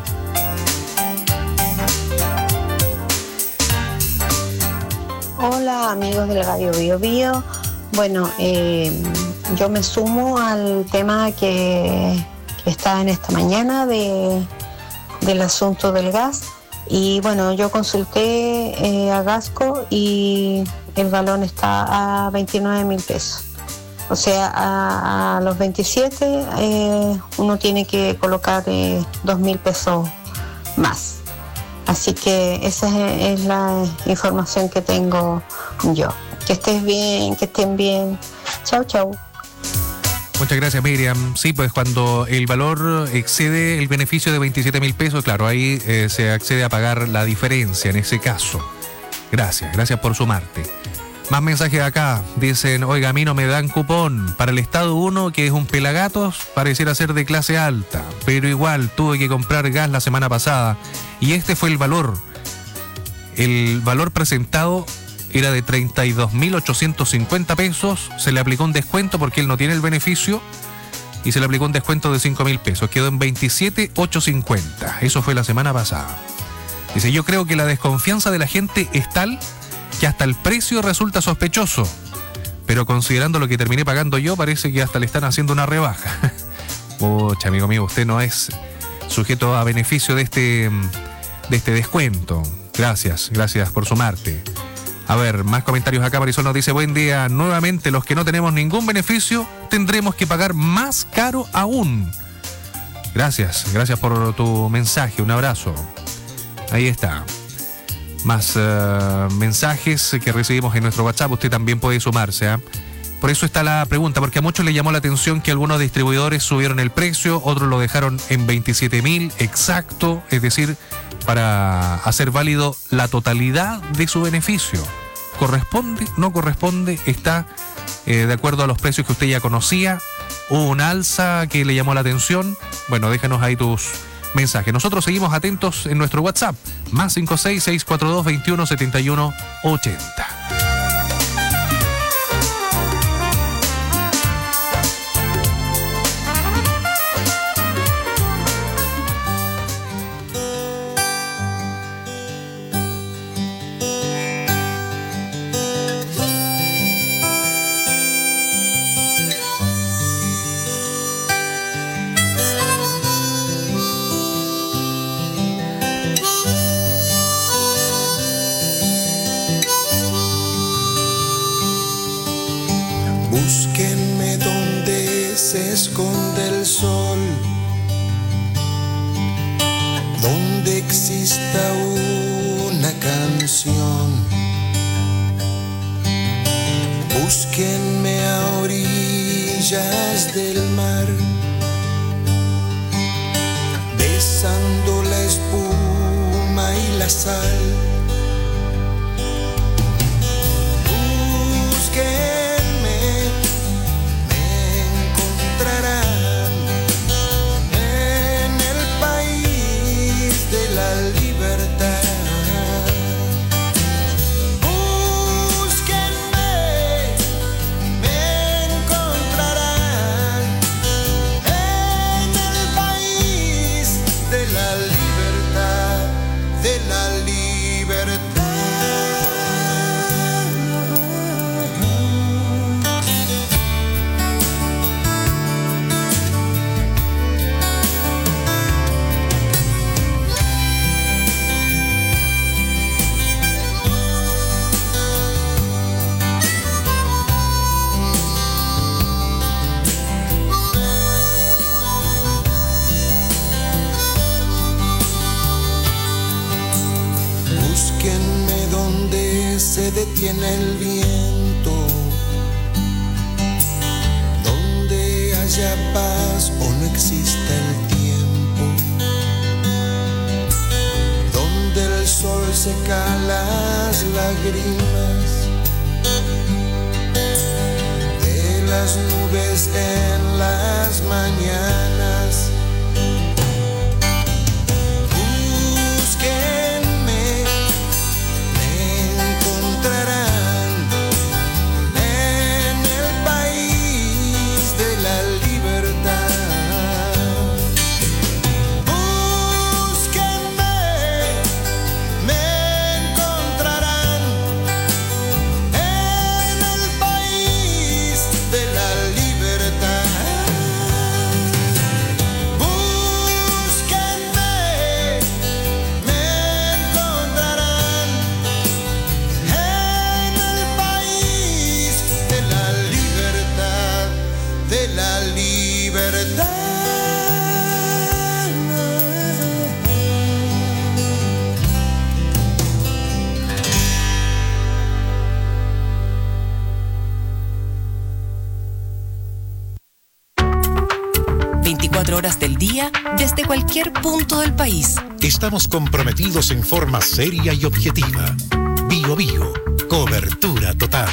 [SPEAKER 23] Hola, amigos de la Radio Bio Bio. Bueno, yo me sumo al tema que está en esta mañana del asunto del gas. Y bueno, yo consulté a Gasco y el galón está a 29.000 pesos. O sea, a los 27 uno tiene que colocar 2.000 pesos más. Así que esa es la información que tengo yo. Que estés bien, que estén bien. Chau, chau.
[SPEAKER 22] Muchas gracias, Miriam. Sí, pues cuando el valor excede el beneficio de 27.000 pesos, claro, ahí se accede a pagar la diferencia en ese caso. Gracias por sumarte. Más mensajes acá. Dicen: oiga, a mí no me dan cupón. Para el estado 1, que es un pelagatos, pareciera ser de clase alta. Pero igual, tuve que comprar gas la semana pasada. Y este fue el valor. El valor presentado era de 32.850 pesos. Se le aplicó un descuento porque él no tiene el beneficio. Y se le aplicó un descuento de 5.000 pesos. Quedó en 27.850. Eso fue la semana pasada. Dice: yo creo que la desconfianza de la gente es tal que hasta el precio resulta sospechoso, pero considerando lo que terminé pagando yo, parece que hasta le están haciendo una rebaja. Pucha, amigo mío, usted no es sujeto a beneficio de este descuento. Gracias por sumarte. A ver, más comentarios acá. Marisol nos dice: buen día, nuevamente los que no tenemos ningún beneficio tendremos que pagar más caro aún. Gracias por tu mensaje, un abrazo. Ahí está. Más mensajes que recibimos en nuestro WhatsApp. Usted también puede sumarse, ¿eh? Por eso está la pregunta, porque a muchos les llamó la atención que algunos distribuidores subieron el precio, otros lo dejaron en 27.000 exacto, es decir, para hacer válido la totalidad de su beneficio. ¿Corresponde? ¿No corresponde? Está de acuerdo a los precios que usted ya conocía. ¿Hubo un alza que le llamó la atención? Bueno, déjanos ahí tus mensajes. Nosotros seguimos atentos en nuestro WhatsApp, más 56642217180.
[SPEAKER 21] Búsquenme donde se esconde el sol, donde exista una canción. Búsquenme a orillas del mar, besando la espuma y la sal. Se detiene el viento, donde haya paz o no exista el tiempo, donde el sol seca las lágrimas de las nubes en las mañanas.
[SPEAKER 3] Horas del día desde cualquier punto del país.
[SPEAKER 6] Estamos comprometidos en forma seria y objetiva. Bio Bio, cobertura total.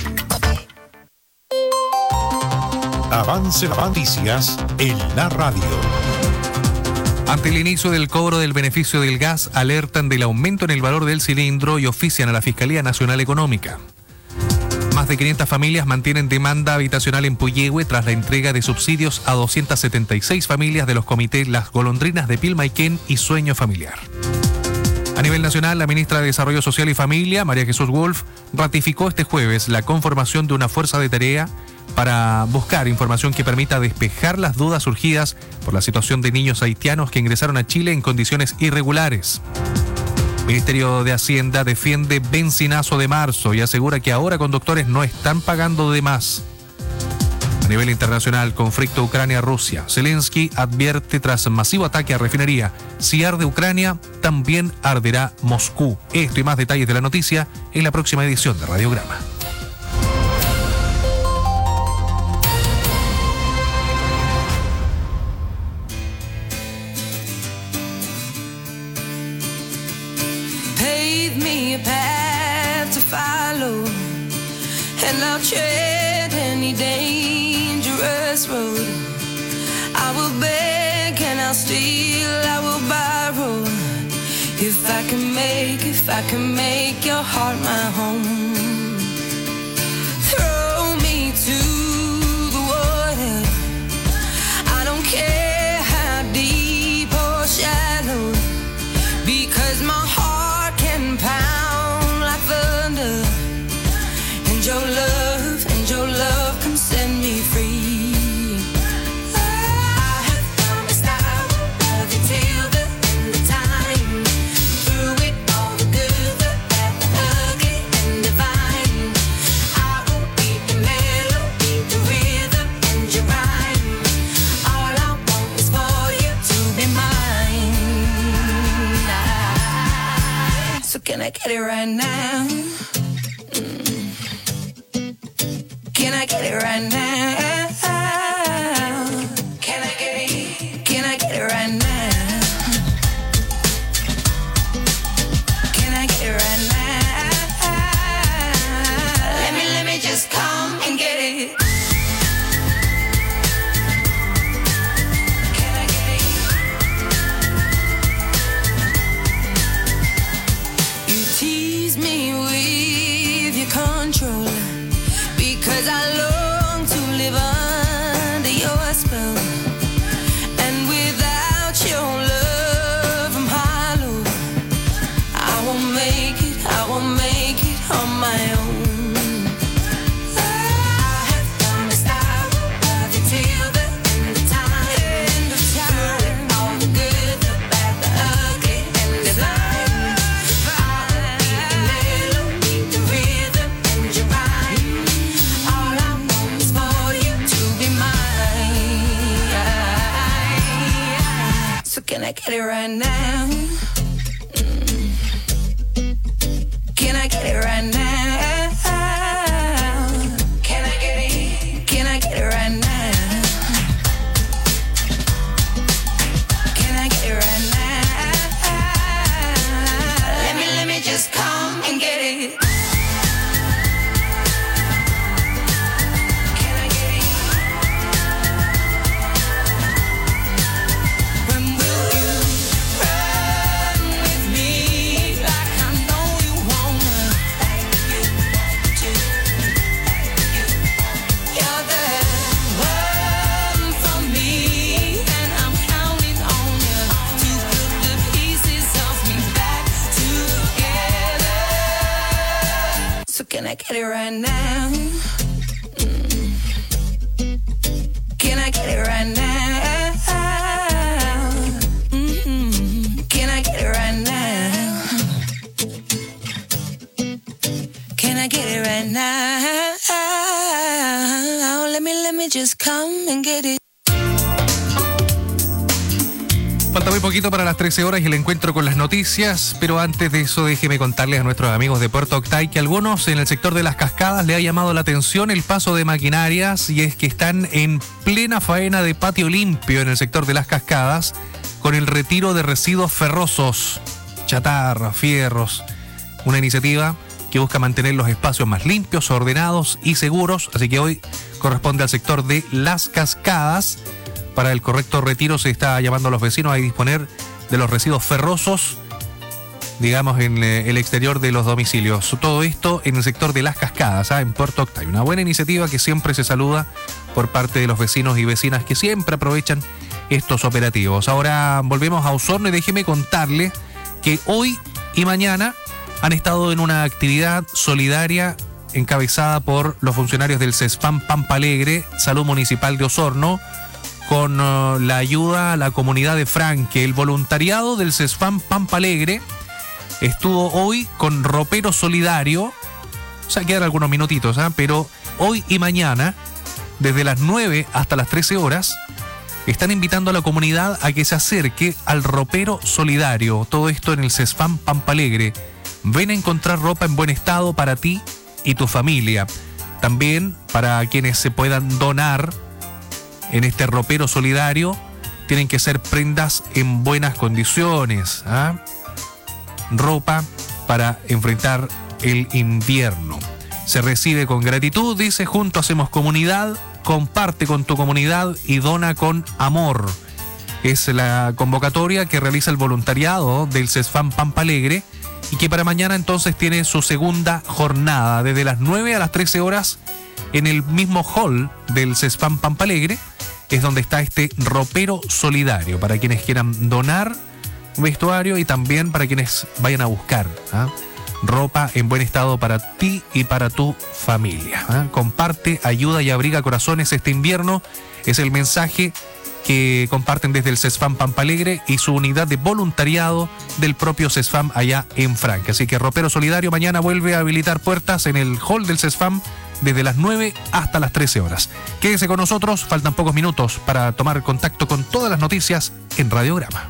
[SPEAKER 6] Avance las noticias en la radio.
[SPEAKER 22] Ante el inicio del cobro del beneficio del gas, alertan del aumento en el valor del cilindro y ofician a la Fiscalía Nacional Económica. Más de 500 familias mantienen demanda habitacional en Puyehue tras la entrega de subsidios a 276 familias de los comités Las Golondrinas de Pilmaiquén y Sueño Familiar. A nivel nacional, la ministra de Desarrollo Social y Familia, María Jesús Wolf, ratificó este jueves la conformación de una fuerza de tarea para buscar información que permita despejar las dudas surgidas por la situación de niños haitianos que ingresaron a Chile en condiciones irregulares. El Ministerio de Hacienda defiende benzinazo de marzo y asegura que ahora conductores no están pagando de más. A nivel internacional, conflicto Ucrania-Rusia. Zelensky advierte tras masivo ataque a refinería: si arde Ucrania, también arderá Moscú. Esto y más detalles de la noticia en la próxima edición de Radiograma.
[SPEAKER 21] And I'll tread any dangerous road.
[SPEAKER 11] if I can make your heart my home. Throw me to the water. I don't care how deep or shallow, because my heart can pound like thunder, and your love can set me free. Can I get it right now? Can I get it right now? Can I get it? Can I get it right now? Can I get it right now? Let me just come and get it. Control, because I long to live under your spell, and without your love I'm hollow. I won't make it on my own. I have promised I will love you till the end of time, through all the good, the bad, the ugly, and the blind. I'll be the melody, the rhythm, all I want is for you to be mine. So can I get it right now? Can I get it right now? Can I get it? Can I get it right now? Can I get it right now? Let me just come and get it. Can I get it right now? Can I get it right now? Can I get it right now? Can I get it right now? Let me just come and get it.
[SPEAKER 22] Falta muy poquito para las 13 horas y el encuentro con las noticias, pero antes de eso déjeme contarles a nuestros amigos de Puerto Octay que algunos en el sector de las cascadas le ha llamado la atención el paso de maquinarias, y es que están en plena faena de patio limpio en el sector de las cascadas con el retiro de residuos ferrosos, chatarra, fierros, una iniciativa que busca mantener los espacios más limpios, ordenados y seguros, así que hoy corresponde al sector de las cascadas. Para el correcto retiro se está llamando a los vecinos a disponer de los residuos ferrosos, digamos, en el exterior de los domicilios. Todo esto en el sector de las cascadas, en Puerto Octay. Una buena iniciativa que siempre se saluda por parte de los vecinos y vecinas que siempre aprovechan estos operativos. Ahora volvemos a Osorno y déjeme contarle que hoy y mañana han estado en una actividad solidaria encabezada por los funcionarios del CESFAM Pampa Alegre, Salud Municipal de Osorno, con la ayuda a la comunidad de Franque. El voluntariado del CESFAM Pampa Alegre estuvo hoy con ropero solidario. O sea, quedan algunos minutitos, pero hoy y mañana, desde las 9 hasta las 13 horas, están invitando a la comunidad a que se acerque al ropero solidario. Todo esto en el CESFAM Pampa Alegre. Ven a encontrar ropa en buen estado para ti y tu familia. También para quienes se puedan donar en este ropero solidario, tienen que ser prendas en buenas condiciones, ropa para enfrentar el invierno. Se recibe con gratitud, dice, junto hacemos comunidad, comparte con tu comunidad y dona con amor. Es la convocatoria que realiza el voluntariado del CESFAM Pampa Alegre y que para mañana entonces tiene su segunda jornada, desde las 9 a las 13 horas en el mismo hall del CESFAM Pampa Alegre. Es donde está este ropero solidario para quienes quieran donar vestuario y también para quienes vayan a buscar ropa en buen estado para ti y para tu familia. Comparte, ayuda y abriga corazones este invierno. Es el mensaje que comparten desde el CESFAM Pampa Alegre y su unidad de voluntariado del propio CESFAM allá en Franca. Así que Ropero Solidario mañana vuelve a habilitar puertas en el hall del CESFAM desde las 9 hasta las 13 horas. Quédese con nosotros, faltan pocos minutos para tomar contacto con todas las noticias en Radiograma.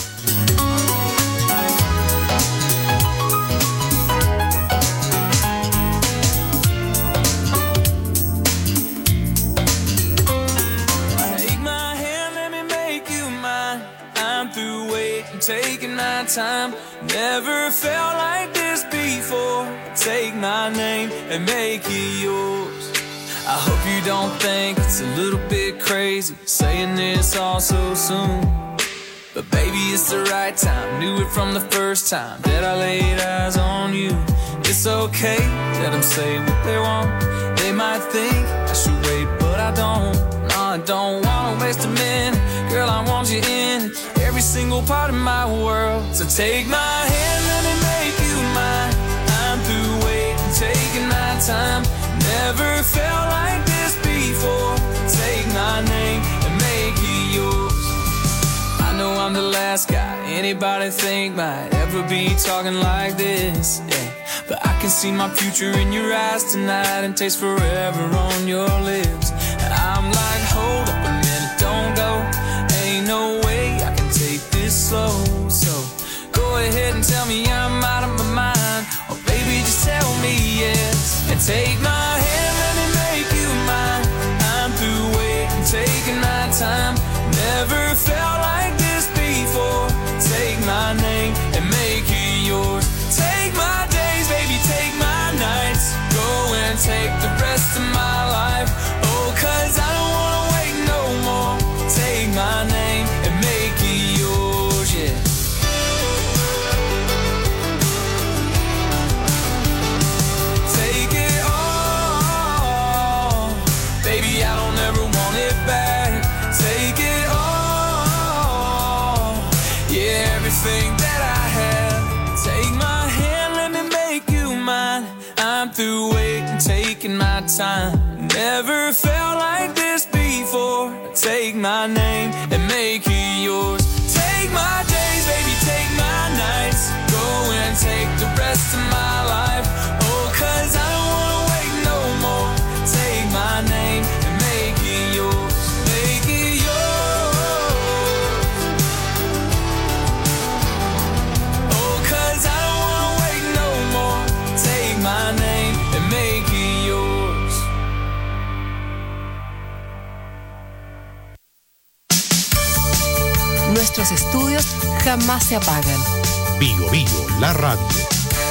[SPEAKER 12] Taking my time, never felt like this before. Take my name and make it yours. I hope you don't think it's a little bit crazy saying this all so soon. But baby, it's the right time. Knew it from the first time that I laid eyes on you. It's okay, let them say what they want. They might think I should wait, but I don't. No, I don't wanna waste a minute. Girl, I want you in every single part of my world. So take my hand, let me make you mine. I'm through waiting, taking my time. Never felt like this before. Take my name and make it yours. I know I'm the last guy anybody think might ever be talking like this, yeah. But I can see my future in your eyes tonight and taste forever on your lips. And I'm like, hold up a minute, don't go. Ain't no way I can take this slow. So go ahead and tell me I'm out of my mind, or baby just tell me yes. And take my hand, let me make you mine. I'm through waiting, taking my time. Never felt like this before. Take my name and make it yours. Take my days, baby, take my nights. Go and take the rest of my life. Oh, 'cause I don't wanna wait no more. Take my name and make it yours, yeah. Take it all, baby, I don't ever want it back. Take it all, yeah, everything that I have. Take my hand, let me make you mine. I'm through waiting, taking my time. Never felt like this before. Take my name and make it yours. Take my days, baby, take my nights. Go and take the rest of my life. Oh, 'cause I don't wanna wait no more. Take my name and make it yours. Make it yours. Oh, 'cause I don't wanna wait no more. Take my name and make it yours.
[SPEAKER 7] Nuestros estudios jamás se apagan.
[SPEAKER 6] Bio Bio, la radio.